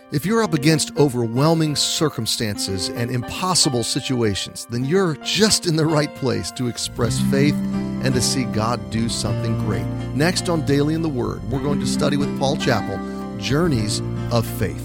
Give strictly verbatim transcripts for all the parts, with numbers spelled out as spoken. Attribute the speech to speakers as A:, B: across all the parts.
A: If you're up against overwhelming circumstances and impossible situations, then you're just in the right place to express faith and to see God do something great. Next on Daily in the Word, we're going to study with Paul Chappell, Journeys of Faith.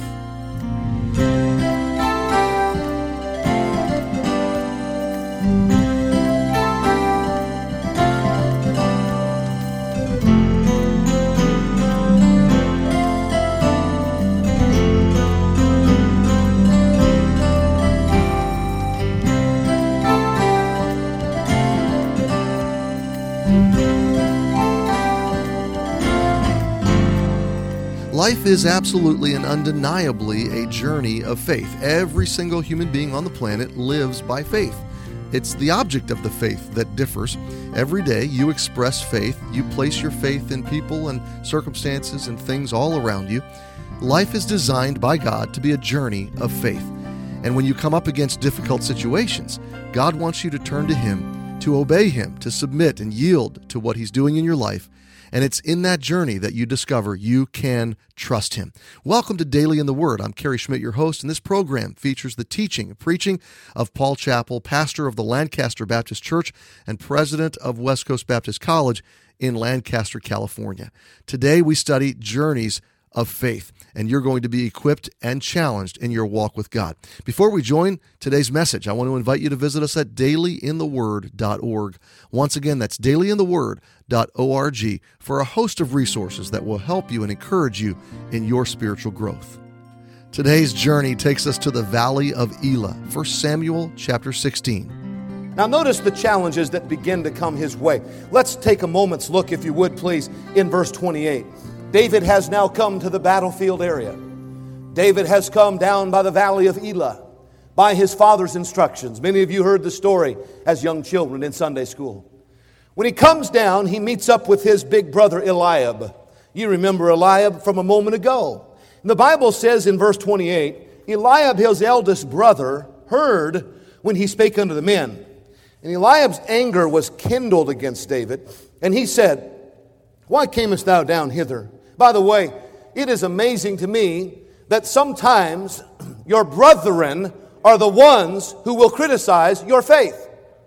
A: Life is absolutely and undeniably a journey of faith. Every single human being on the planet lives by faith. It's the object of the faith that differs. Every day you express faith. You place your faith in people and circumstances and things all around you. Life is designed by God to be a journey of faith. And when you come up against difficult situations, God wants you to turn to Him, to obey Him, to submit and yield to what He's doing in your life. And it's in that journey that you discover you can trust Him. Welcome to Daily in the Word. I'm Kerry Schmidt, your host, and this program features the teaching and preaching of Paul Chappell, pastor of the Lancaster Baptist Church and president of West Coast Baptist College in Lancaster, California. Today we study Journeys of Faith, and you're going to be equipped and challenged in your walk with God. Before we join today's message, I want to invite you to visit us at daily in the word dot org. Once again, that's daily in the word dot org for a host of resources that will help you and encourage you in your spiritual growth. Today's journey takes us to the Valley of Elah, First Samuel chapter sixteen.
B: Now notice the challenges that begin to come his way. Let's take a moment's look, if you would please, in verse twenty-eight. David has now come to the battlefield area. David has come down by the Valley of Elah by his father's instructions. Many of you heard the story as young children in Sunday school. When he comes down, he meets up with his big brother Eliab. You remember Eliab from a moment ago. And the Bible says in verse twenty-eight, Eliab, his eldest brother, heard when he spake unto the men. And Eliab's anger was kindled against David, and he said, Why camest thou down hither? By the way, it is amazing to me that sometimes your brethren are the ones who will criticize your faith.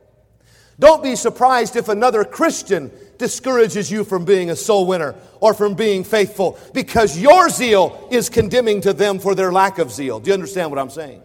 B: Don't be surprised if another Christian discourages you from being a soul winner or from being faithful, because your zeal is condemning to them for their lack of zeal. Do you understand what I'm saying?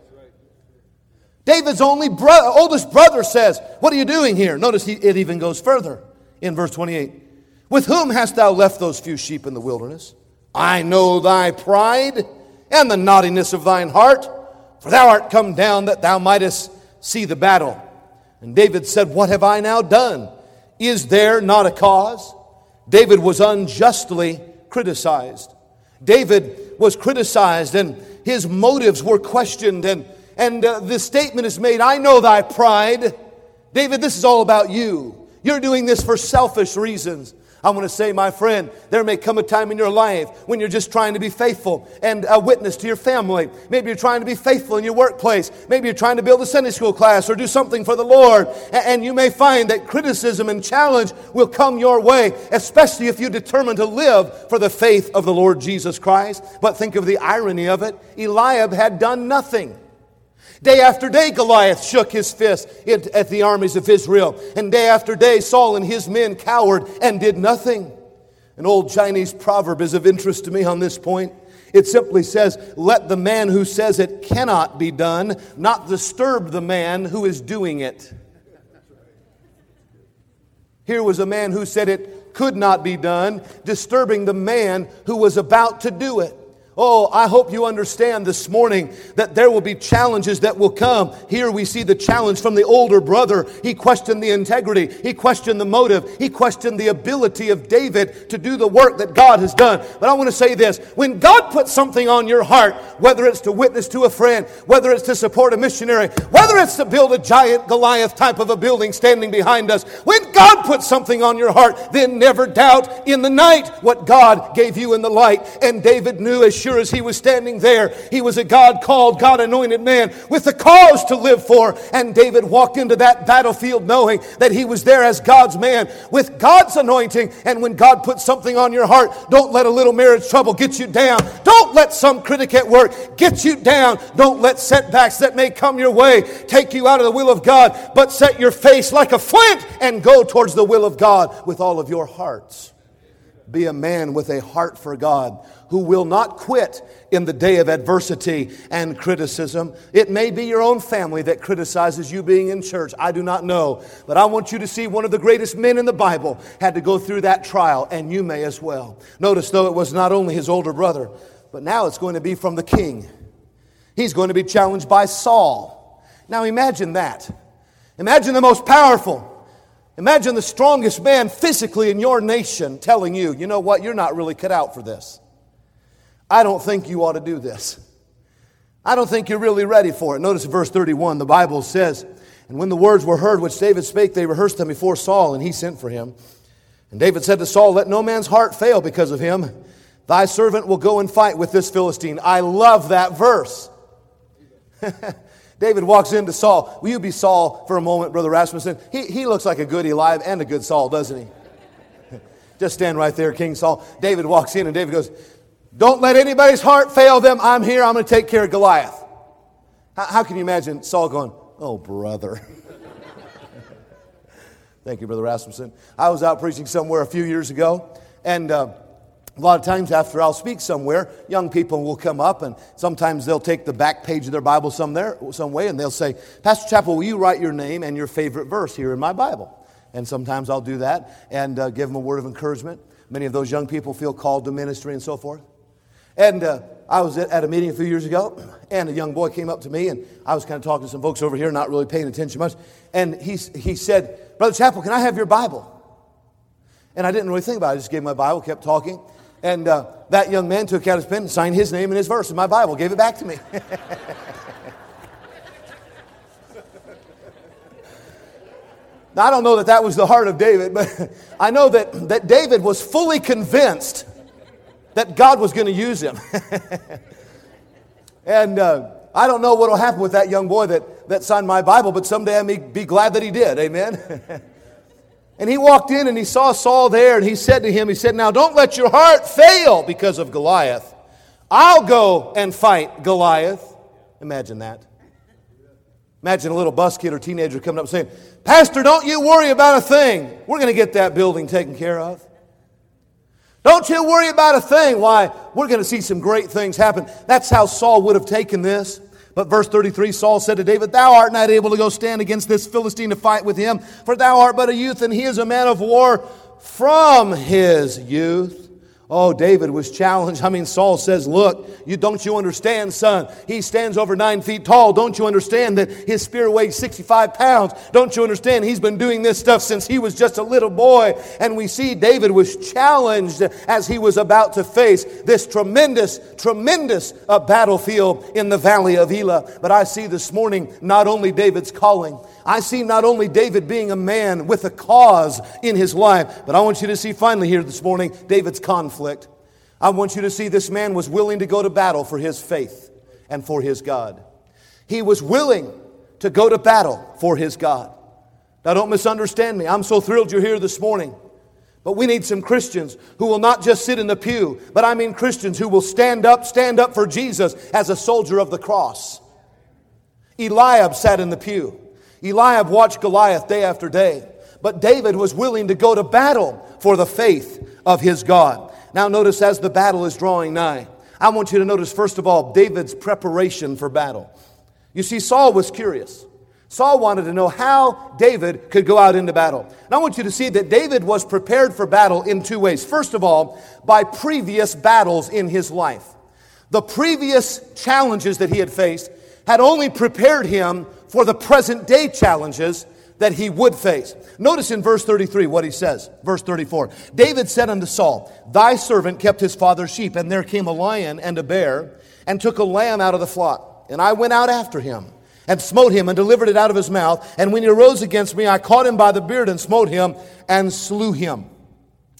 B: David's only bro- oldest brother says, What are you doing here? Notice he, it even goes further in verse twenty-eight. With whom hast thou left those few sheep in the wilderness? I know thy pride and the naughtiness of thine heart, for thou art come down that thou mightest see the battle. And David said, What have I now done? Is there not a cause? David was unjustly criticized. David was criticized, and his motives were questioned, and, and uh, this statement is made, I know thy pride. David, this is all about you. You're doing this for selfish reasons. I want to say, my friend, there may come a time in your life when you're just trying to be faithful and a witness to your family. Maybe you're trying to be faithful in your workplace. Maybe you're trying to build a Sunday school class or do something for the Lord. And you may find that criticism and challenge will come your way, especially if you determine to live for the faith of the Lord Jesus Christ. But think of the irony of it. Eliab had done nothing. Day after day, Goliath shook his fist at the armies of Israel. And day after day, Saul and his men cowered and did nothing. An old Chinese proverb is of interest to me on this point. It simply says, let the man who says it cannot be done not disturb the man who is doing it. Here was a man who said it could not be done, disturbing the man who was about to do it. Oh, I hope you understand this morning that there will be challenges that will come. Here we see the challenge from the older brother. He questioned the integrity. He questioned the motive. He questioned the ability of David to do the work that God has done. But I want to say this. When God puts something on your heart, whether it's to witness to a friend, whether it's to support a missionary, whether it's to build a giant Goliath type of a building standing behind us, when God puts something on your heart, then never doubt in the night what God gave you in the light. And David knew as sure as he was standing there, he was a God-called, God-anointed man with a cause to live for. And David walked into that battlefield knowing that he was there as God's man with God's anointing. And when God puts something on your heart, don't let a little marriage trouble get you down. Don't let some critic at work get you down. Don't let setbacks that may come your way take you out of the will of God, but set your face like a flint and go towards the will of God with all of your hearts. Be a man with a heart for God who will not quit in the day of adversity and criticism. It may be your own family that criticizes you being in church. I do not know. But I want you to see one of the greatest men in the Bible had to go through that trial, and you may as well. Notice, though, it was not only his older brother, but now it's going to be from the king. He's going to be challenged by Saul. Now imagine that. Imagine the most powerful. Imagine the strongest man physically in your nation telling you, you know what, you're not really cut out for this. I don't think you ought to do this. I don't think you're really ready for it. Notice verse thirty-one, the Bible says, and when the words were heard which David spake, they rehearsed them before Saul, and he sent for him. And David said to Saul, let no man's heart fail because of him. Thy servant will go and fight with this Philistine. I love that verse. David walks into Saul. Will you be Saul for a moment, Brother Rasmussen? He, he looks like a good Eli and a good Saul, doesn't he? Just stand right there, King Saul. David walks in and David goes, don't let anybody's heart fail them. I'm here. I'm going to take care of Goliath. How, how can you imagine Saul going, oh, brother. Thank you, Brother Rasmussen. I was out preaching somewhere a few years ago, and uh, a lot of times after I'll speak somewhere, young people will come up, and sometimes they'll take the back page of their Bible some there, some way, and they'll say, Pastor Chappell, will you write your name and your favorite verse here in my Bible? And sometimes I'll do that and uh, give them a word of encouragement. Many of those young people feel called to ministry and so forth. And uh, I was at a meeting a few years ago, and a young boy came up to me, and I was kind of talking to some folks over here, not really paying attention much. And he, he said, Brother Chappell, can I have your Bible? And I didn't really think about it. I just gave him my Bible, kept talking. And uh, that young man took out his pen and signed his name and his verse in my Bible, gave it back to me. Now, I don't know that that was the heart of David, but I know that, that David was fully convinced that God was going to use him. And uh, I don't know what will happen with that young boy that, that signed my Bible, but someday I may be glad that he did. Amen. And he walked in and he saw Saul there, and he said to him, he said, now don't let your heart fail because of Goliath. I'll go and fight Goliath. Imagine that. Imagine a little bus kid or teenager coming up saying, Pastor, don't you worry about a thing. We're going to get that building taken care of. Don't you worry about a thing. Why? We're going to see some great things happen. That's how Saul would have taken this. But verse thirty-three, Saul said to David, thou art not able to go stand against this Philistine to fight with him, for thou art but a youth, and he is a man of war from his youth. Oh, David was challenged. I mean, Saul says, look, you don't you understand, son? He stands over nine feet tall. Don't you understand that his spear weighs sixty-five pounds? Don't you understand he's been doing this stuff since he was just a little boy? And we see David was challenged as he was about to face this tremendous, tremendous uh, battlefield in the valley of Elah. But I see this morning not only David's calling, I see not only David being a man with a cause in his life, but I want you to see finally here this morning David's conflict. I want you to see this man was willing to go to battle for his faith and for his God. He was willing to go to battle for his God. Now don't misunderstand me. I'm so thrilled you're here this morning. But we need some Christians who will not just sit in the pew, but I mean Christians who will stand up, stand up for Jesus as a soldier of the cross. Eliab sat in the pew. Eliab watched Goliath day after day. But David was willing to go to battle for the faith of his God. Now notice as the battle is drawing nigh, I want you to notice first of all David's preparation for battle. You see, Saul was curious. Saul wanted to know how David could go out into battle. And I want you to see that David was prepared for battle in two ways. First of all, by previous battles in his life. The previous challenges that he had faced had only prepared him for the present day challenges that he would face. Notice in verse thirty-three what he says. Verse thirty-four. David said unto Saul, thy servant kept his father's sheep, and there came a lion and a bear, and took a lamb out of the flock. And I went out after him, and smote him, and delivered it out of his mouth. And when he arose against me, I caught him by the beard, and smote him, and slew him.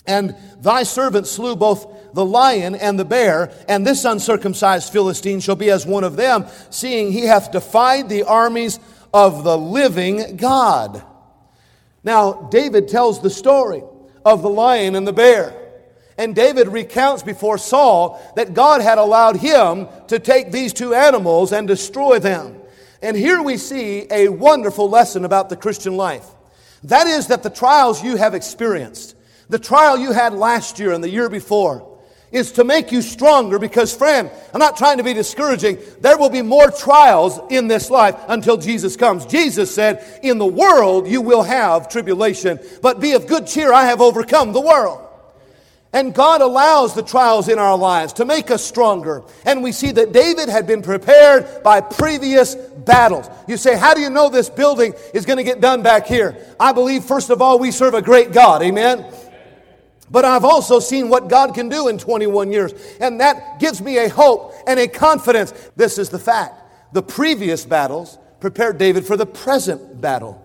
B: And thy servant slew both the lion and the bear, and this uncircumcised Philistine shall be as one of them, seeing he hath defied the armies of the living God. Now, David tells the story of the lion and the bear. And David recounts before Saul that God had allowed him to take these two animals and destroy them. And here we see a wonderful lesson about the Christian life. That is that the trials you have experienced, the trial you had last year and the year before, is to make you stronger because, friend, I'm not trying to be discouraging. There will be more trials in this life until Jesus comes. Jesus said, in the world you will have tribulation, but be of good cheer, I have overcome the world. And God allows the trials in our lives to make us stronger. And we see that David had been prepared by previous battles. You say, how do you know this building is going to get done back here? I believe, first of all, we serve a great God. Amen? But I've also seen what God can do in twenty-one years. And that gives me a hope and a confidence. This is the fact. The previous battles prepared David for the present battle.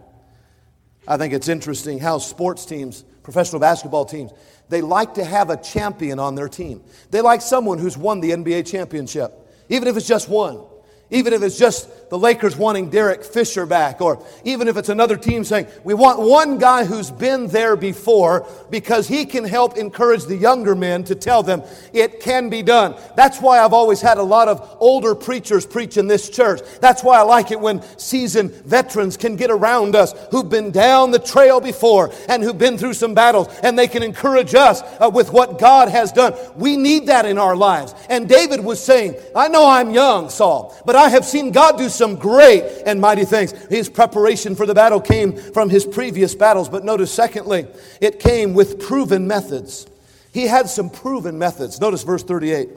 B: I think it's interesting how sports teams, professional basketball teams, they like to have a champion on their team. They like someone who's won the N B A championship, even if it's just one. Even if it's just the Lakers wanting Derek Fisher back, or even if it's another team saying, we want one guy who's been there before because he can help encourage the younger men to tell them it can be done. That's why I've always had a lot of older preachers preach in this church. That's why I like it when seasoned veterans can get around us who've been down the trail before and who've been through some battles, and they can encourage us uh, with what God has done. We need that in our lives. And David was saying, I know I'm young, Saul, but I have seen God do some great and mighty things. His preparation for the battle came from his previous battles. But notice, secondly, it came with proven methods. He had some proven methods. Notice verse thirty-eight.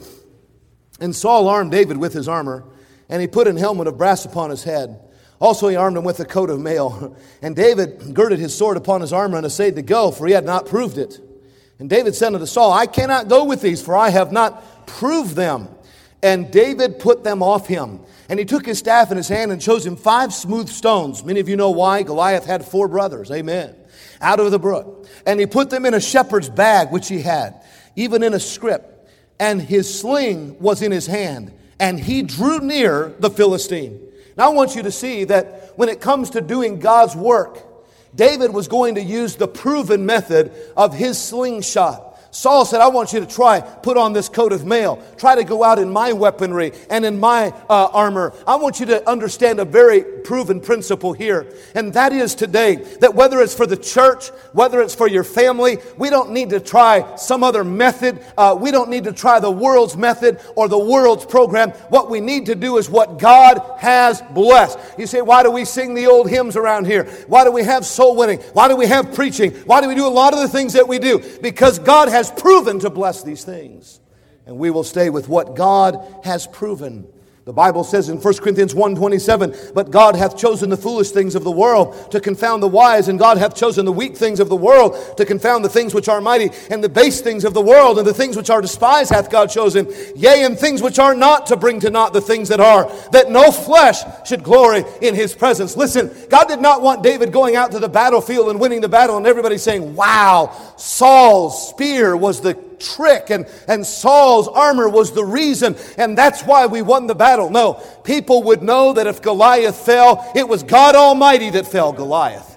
B: And Saul armed David with his armor, and he put an helmet of brass upon his head. Also he armed him with a coat of mail. And David girded his sword upon his armor and essayed to go, for he had not proved it. And David said unto Saul, I cannot go with these, for I have not proved them. And David put them off him. And he took his staff in his hand and chose him five smooth stones. Many of you know why. Goliath had four brothers. Amen. Out of the brook. And he put them in a shepherd's bag, which he had, even in a scrip. And his sling was in his hand. And he drew near the Philistine. Now I want you to see that when it comes to doing God's work, David was going to use the proven method of his slingshot. Saul said, I want you to try, put on this coat of mail. Try to go out in my weaponry and in my uh, armor. I want you to understand a very proven principle here. And that is today, that whether it's for the church, whether it's for your family, we don't need to try some other method. Uh, we don't need to try the world's method or the world's program. What we need to do is what God has blessed. You say, why do we sing the old hymns around here? Why do we have soul winning? Why do we have preaching? Why do we do a lot of the things that we do? Because God has has proven to bless these things. And we will stay with what God has proven. The Bible says in First Corinthians one twenty-seven, but God hath chosen the foolish things of the world to confound the wise, and God hath chosen the weak things of the world to confound the things which are mighty, and the base things of the world, and the things which are despised hath God chosen, yea, and things which are not, to bring to naught the things that are, that no flesh should glory in his presence. Listen, God did not want David going out to the battlefield and winning the battle and everybody saying, wow, Saul's spear was the trick, and, and Saul's armor was the reason, and that's why we won the battle. No, people would know that if Goliath fell, it was God Almighty that fell Goliath.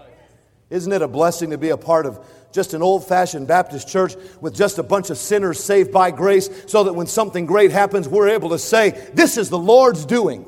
B: Isn't it a blessing to be a part of just an old-fashioned Baptist church with just a bunch of sinners saved by grace, so that when something great happens, we're able to say, this is the Lord's doing,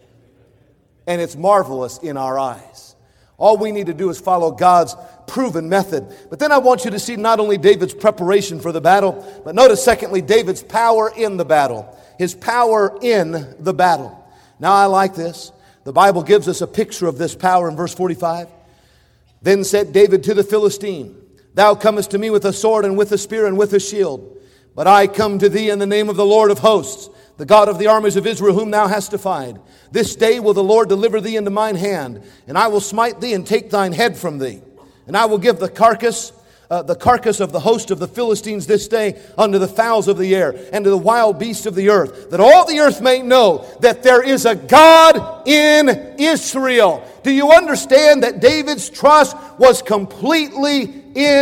B: and it's marvelous in our eyes. All we need to do is follow God's proven method. But then I want you to see not only David's preparation for the battle, but notice secondly, David's power in the battle. His power in the battle. Now I like this. The Bible gives us a picture of this power in verse forty-five. Then said David to the Philistine, thou comest to me with a sword and with a spear and with a shield. But I come to thee in the name of the Lord of hosts, the God of the armies of Israel, whom thou hast defied. This day will the Lord deliver thee into mine hand, and I will smite thee and take thine head from thee. And I will give the carcass, uh, the carcass of the host of the Philistines this day unto the fowls of the air and to the wild beasts of the earth, that all the earth may know that there is a God in Israel. Do you understand that David's trust was completely in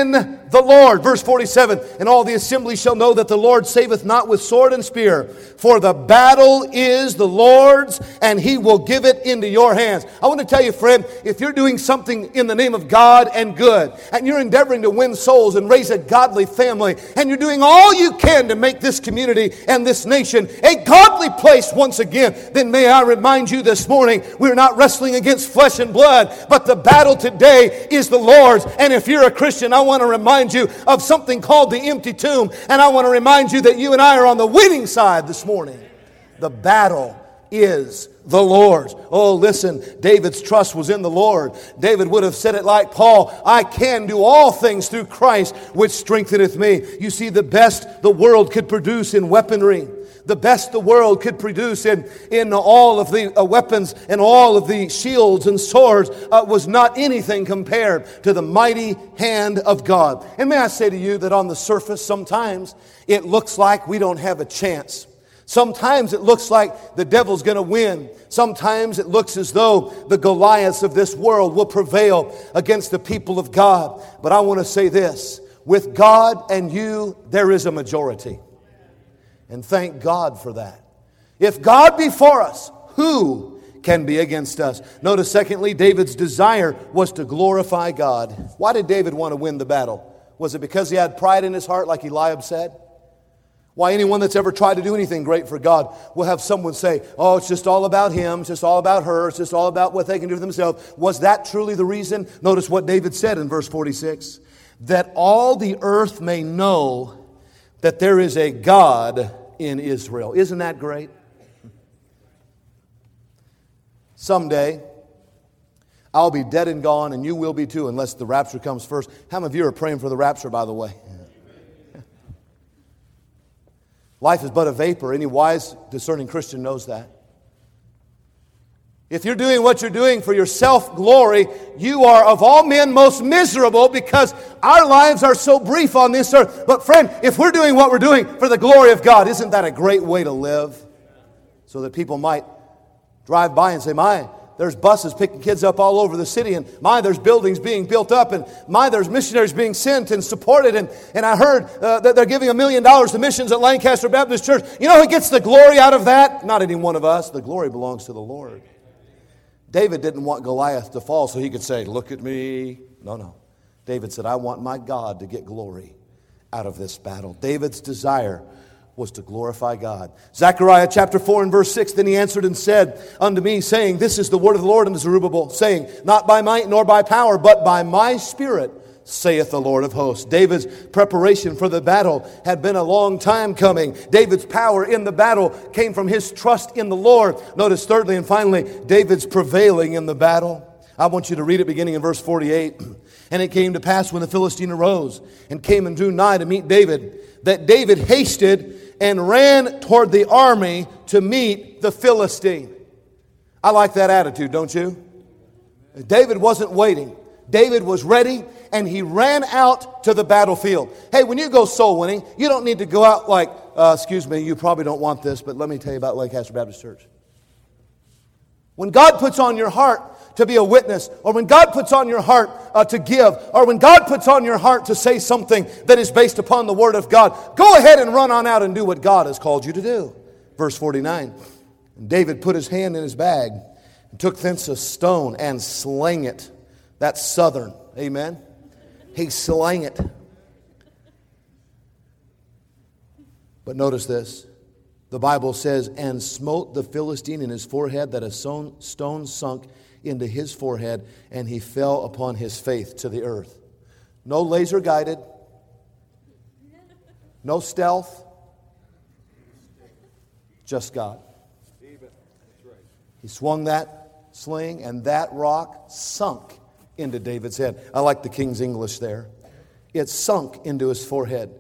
B: the Lord. Verse forty-seven, and all the assembly shall know that the Lord saveth not with sword and spear, for the battle is the Lord's, and He will give it into your hands. I want to tell you, friend, if you're doing something in the name of God and good, and you're endeavoring to win souls and raise a godly family, and you're doing all you can to make this community and this nation a godly place once again, then may I remind you this morning, we're not wrestling against flesh and blood, but the battle today is the Lord's. And if you're a Christian, I want to remind you of something called the empty tomb, and I want to remind you that you and I are on the winning side this morning. The battle is the Lord's. Oh, listen, David's trust was in the Lord. David would have said it like Paul, I can do all things through Christ which strengtheneth me. You see, the best the world could produce in weaponry, the best the world could produce in, in all of the uh, weapons and all of the shields and swords uh, was not anything compared to the mighty hand of God. And may I say to you that on the surface, sometimes it looks like we don't have a chance. Sometimes it looks like the devil's going to win. Sometimes it looks as though the Goliaths of this world will prevail against the people of God. But I want to say this, with God and you, there is a majority. And thank God for that. If God be for us, who can be against us? Notice, secondly, David's desire was to glorify God. Why did David want to win the battle? Was it because he had pride in his heart, like Eliab said? Why, anyone that's ever tried to do anything great for God will have someone say, oh, it's just all about him, it's just all about her, it's just all about what they can do for themselves. Was that truly the reason? Notice what David said in verse forty-six. That all the earth may know that there is a God in Israel. Isn't that great? Someday, I'll be dead and gone, and you will be too, unless the rapture comes first. How many of you are praying for the rapture, by the way? Life is but a vapor. Any wise, discerning Christian knows that. If you're doing what you're doing for your self-glory, you are of all men most miserable, because our lives are so brief on this earth. But friend, if we're doing what we're doing for the glory of God, isn't that a great way to live? So that people might drive by and say, my, there's buses picking kids up all over the city, and my, there's buildings being built up, and my, there's missionaries being sent and supported, and, and I heard uh, that they're giving a million dollars to missions at Lancaster Baptist Church. You know who gets the glory out of that? Not any one of us. The glory belongs to the Lord. David didn't want Goliath to fall so he could say, look at me. No, no. David said, I want my God to get glory out of this battle. David's desire was to glorify God. Zechariah chapter four and verse six, then he answered and said unto me, saying, this is the word of the Lord unto Zerubbabel, saying, not by might nor by power, but by my Spirit, saith the Lord of hosts. David's preparation for the battle had been a long time coming. David's power in the battle came from his trust in the Lord. Notice thirdly and finally, David's prevailing in the battle. I want you to read it beginning in verse forty-eight. And it came to pass when the Philistine arose and came and drew nigh to meet David, that David hasted and ran toward the army to meet the Philistine. I like that attitude, don't you? David wasn't waiting. David was ready, and he ran out to the battlefield. Hey, when you go soul winning, you don't need to go out like, uh, excuse me, you probably don't want this, but let me tell you about Lancaster Baptist Church. When God puts on your heart to be a witness, or when God puts on your heart uh, to give, or when God puts on your heart to say something that is based upon the Word of God, go ahead and run on out and do what God has called you to do. Verse forty-nine, and David put his hand in his bag and took thence a stone and slang it. That's southern, amen? He slang it. But notice this. The Bible says, and smote the Philistine in his forehead, that a stone sunk into his forehead, and he fell upon his face to the earth. No laser guided, no stealth, just God. He swung that sling, and that rock sunk into David's head. I like the King's English there. It sunk into his forehead.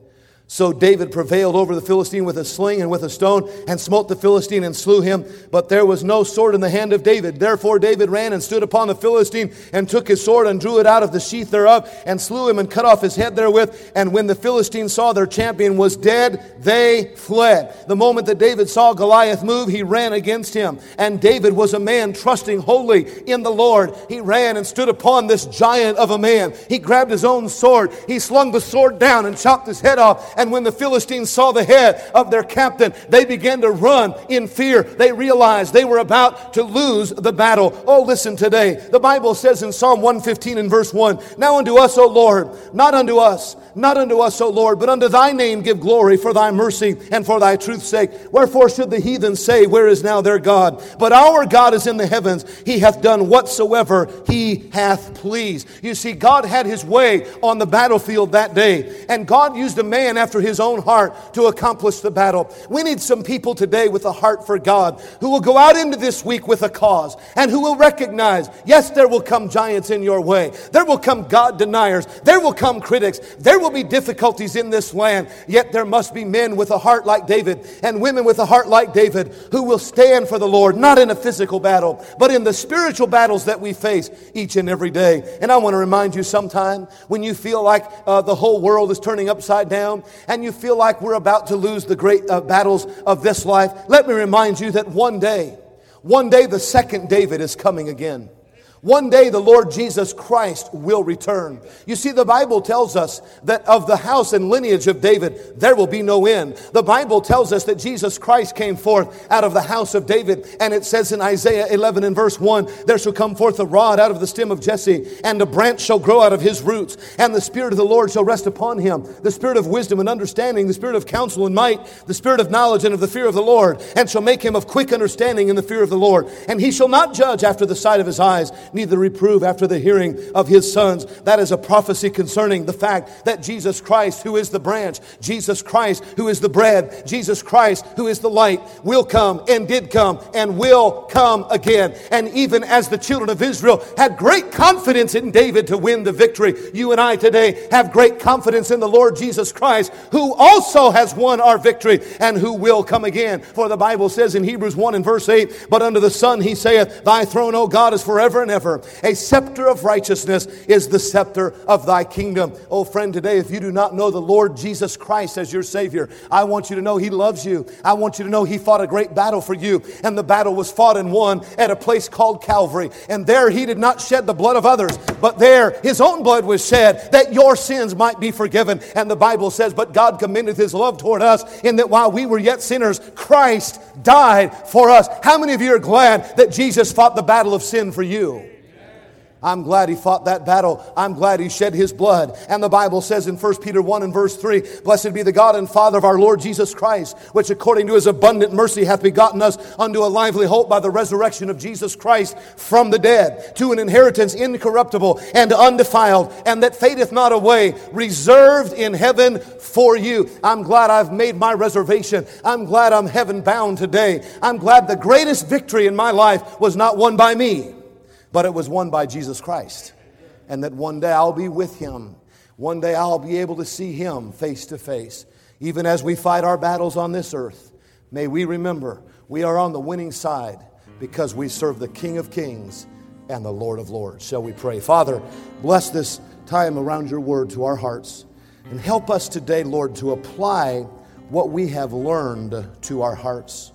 B: So David prevailed over the Philistine with a sling and with a stone, and smote the Philistine and slew him. But there was no sword in the hand of David. Therefore David ran and stood upon the Philistine, and took his sword and drew it out of the sheath thereof, and slew him and cut off his head therewith. And when the Philistines saw their champion was dead, they fled. The moment that David saw Goliath move, he ran against him. And David was a man trusting wholly in the Lord. He ran and stood upon this giant of a man. He grabbed his own sword. He slung the sword down and chopped his head off. And when the Philistines saw the head of their captain, they began to run in fear. They realized they were about to lose the battle. Oh, listen today. The Bible says in Psalm one fifteen and verse one, Now unto us, O Lord, not unto us, not unto us, O Lord, but unto thy name give glory for thy mercy and for thy truth's sake. Wherefore should the heathen say, Where is now their God? But our God is in the heavens. He hath done whatsoever he hath pleased. You see, God had his way on the battlefield that day. And God used a man after his own heart to accomplish the battle. We need some people today with a heart for God who will go out into this week with a cause and who will recognize, yes, there will come giants in your way. There will come God deniers. There will come critics. There will be difficulties in this land. Yet there must be men with a heart like David and women with a heart like David who will stand for the Lord, not in a physical battle, but in the spiritual battles that we face each and every day. And I want to remind you sometime when you feel like uh, the whole world is turning upside down and you feel like we're about to lose the great uh, battles of this life, let me remind you that one day, one day the second David is coming again. One day the Lord Jesus Christ will return. You see, the Bible tells us that of the house and lineage of David, there will be no end. The Bible tells us that Jesus Christ came forth out of the house of David. And it says in Isaiah eleven and verse one, There shall come forth a rod out of the stem of Jesse, and a branch shall grow out of his roots. And the Spirit of the Lord shall rest upon him, the Spirit of wisdom and understanding, the Spirit of counsel and might, the Spirit of knowledge and of the fear of the Lord, and shall make him of quick understanding in the fear of the Lord. And he shall not judge after the sight of his eyes, neither reprove after the hearing of his sons. That is a prophecy concerning the fact that Jesus Christ, who is the branch, Jesus Christ, who is the bread, Jesus Christ, who is the light, will come and did come and will come again. And even as the children of Israel had great confidence in David to win the victory, you and I today have great confidence in the Lord Jesus Christ, who also has won our victory and who will come again. For the Bible says in Hebrews one and verse eight, But unto the Son he saith, Thy throne, O God, is forever and ever. A scepter of righteousness is the scepter of thy kingdom. Oh, friend, today, if you do not know the Lord Jesus Christ as your Savior, I want you to know he loves you. I want you to know he fought a great battle for you. And the battle was fought and won at a place called Calvary. And there he did not shed the blood of others, but there his own blood was shed that your sins might be forgiven. And the Bible says, But God commendeth his love toward us in that while we were yet sinners, Christ died for us. How many of you are glad that Jesus fought the battle of sin for you? I'm glad he fought that battle. I'm glad he shed his blood. And the Bible says in First Peter one and verse three, Blessed be the God and Father of our Lord Jesus Christ, which according to his abundant mercy hath begotten us unto a lively hope by the resurrection of Jesus Christ from the dead, to an inheritance incorruptible and undefiled, and that fadeth not away, reserved in heaven for you. I'm glad I've made my reservation. I'm glad I'm heaven bound today. I'm glad the greatest victory in my life was not won by me, but it was won by Jesus Christ. And that one day I'll be with him. One day I'll be able to see him face to face. Even as we fight our battles on this earth, may we remember we are on the winning side because we serve the King of Kings and the Lord of Lords. Shall we pray? Father, bless this time around your word to our hearts. And help us today, Lord, to apply what we have learned to our hearts.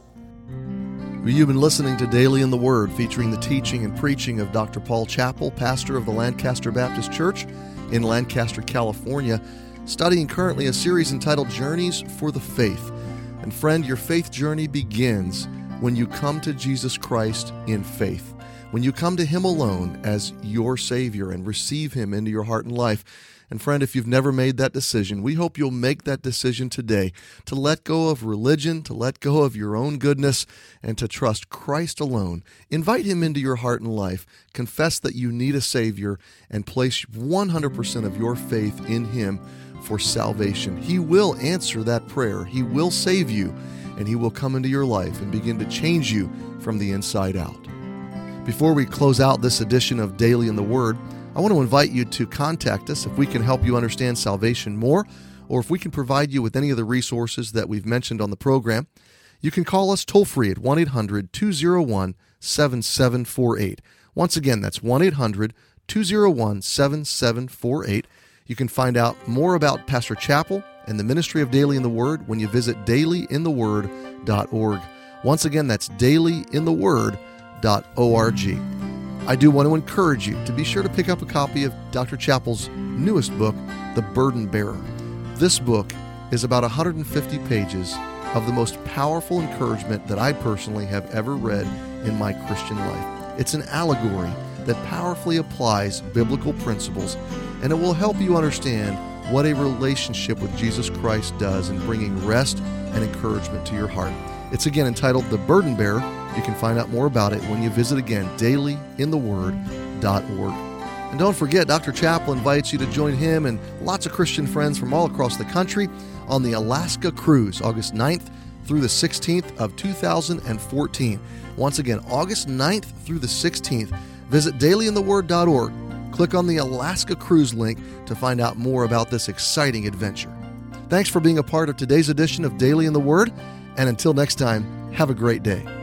A: You've been listening to Daily in the Word, featuring the teaching and preaching of Doctor Paul Chappell, pastor of the Lancaster Baptist Church in Lancaster, California, studying currently a series entitled Journeys for the Faith. And friend, your faith journey begins when you come to Jesus Christ in faith, when you come to him alone as your Savior and receive him into your heart and life. And friend, if you've never made that decision, we hope you'll make that decision today to let go of religion, to let go of your own goodness, and to trust Christ alone. Invite him into your heart and life. Confess that you need a Savior and place one hundred percent of your faith in him for salvation. He will answer that prayer. He will save you, and he will come into your life and begin to change you from the inside out. Before we close out this edition of Daily in the Word, I want to invite you to contact us if we can help you understand salvation more, or if we can provide you with any of the resources that we've mentioned on the program, you can call us toll-free at one eight hundred two oh one seven seven four eight. Once again, that's one eight hundred two oh one seven seven four eight. You can find out more about Pastor Chappell and the ministry of Daily in the Word when you visit daily in the word dot org. Once again, that's daily in the word dot org. I do want to encourage you to be sure to pick up a copy of Doctor Chappell's newest book, The Burden Bearer. This book is about one hundred fifty pages of the most powerful encouragement that I personally have ever read in my Christian life. It's an allegory that powerfully applies biblical principles, and it will help you understand what a relationship with Jesus Christ does in bringing rest and encouragement to your heart. It's again entitled The Burden Bearer. You can find out more about it when you visit again daily in the word dot org. And don't forget, Doctor Chappell invites you to join him and lots of Christian friends from all across the country on the Alaska Cruise, August ninth through the sixteenth of two thousand fourteen. Once again, August ninth through the sixteenth. Visit daily in the word dot org. Click on the Alaska Cruise link to find out more about this exciting adventure. Thanks for being a part of today's edition of Daily in the Word, and until next time, have a great day.